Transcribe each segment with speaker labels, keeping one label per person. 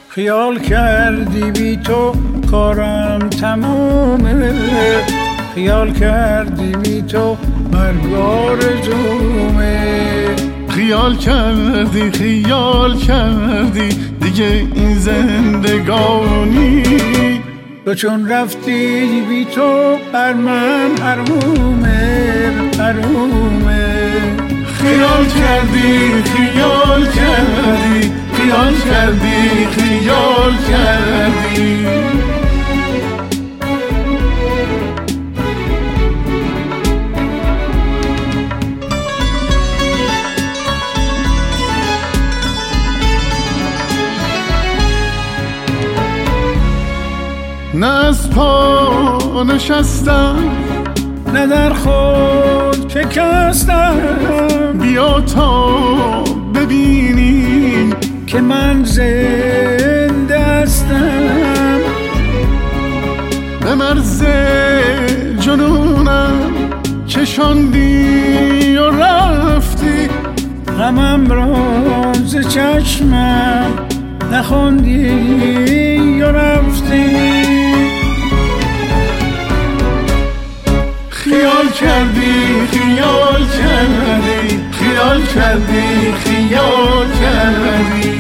Speaker 1: خیال کردی بی تو کارم تمومه، خیال کردی بی تو مرگ آرزومه.
Speaker 2: خیال کردی دیگه این زندگانی،
Speaker 1: تو چون رفتی بی تو بر من حرومه حرومه.
Speaker 2: خیال کردی نه از پا نشستم
Speaker 1: نه در خود شکستم،
Speaker 2: بیا تا ببینی
Speaker 1: که من زنده هستم.
Speaker 2: به مرز جنونم چشاندی و رفتی،
Speaker 1: غمم را ز چشمم نخوندی و رفتی.
Speaker 2: خیال کردی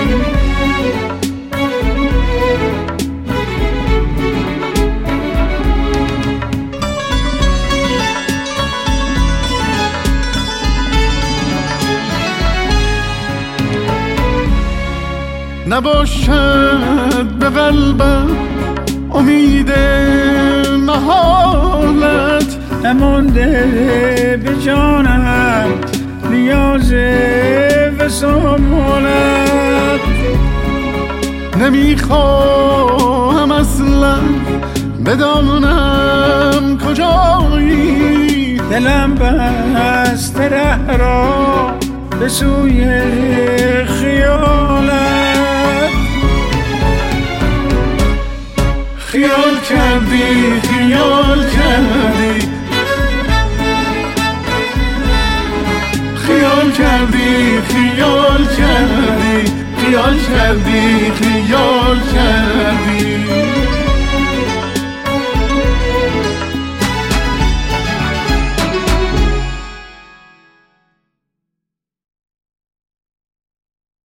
Speaker 2: نباشد به قلبم امید محالت،
Speaker 1: نمانده به جانم نیاز وصالت.
Speaker 2: نمیخواهم اصلا بدانم کجایی،
Speaker 1: دلم بسته ره را به سوی خیالت.
Speaker 2: خیال کردی